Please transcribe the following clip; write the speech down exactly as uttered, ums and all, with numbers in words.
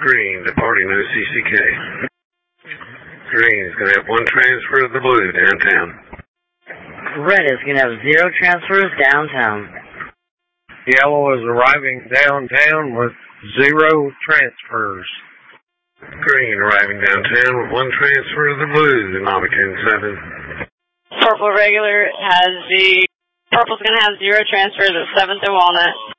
Green, departing O C C K. Green is going to have one transfer to the blue downtown. Red is going to have zero transfers downtown. Yellow is arriving downtown with zero transfers. Green arriving downtown with one transfer to the blue, Nava ten seven. Purple regular has the, purple's going to have zero transfers at seventh and Walnut.